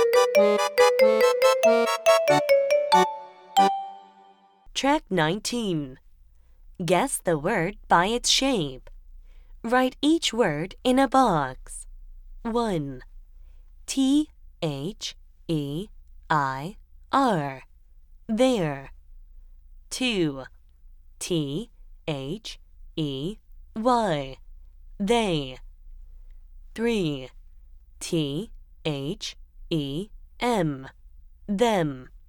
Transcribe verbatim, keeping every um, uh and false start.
Track nineteen. Guess the word by its shape. Write each word in a box. one. T H E I R. There. two. T H E Y. They. three. T H E M. Them.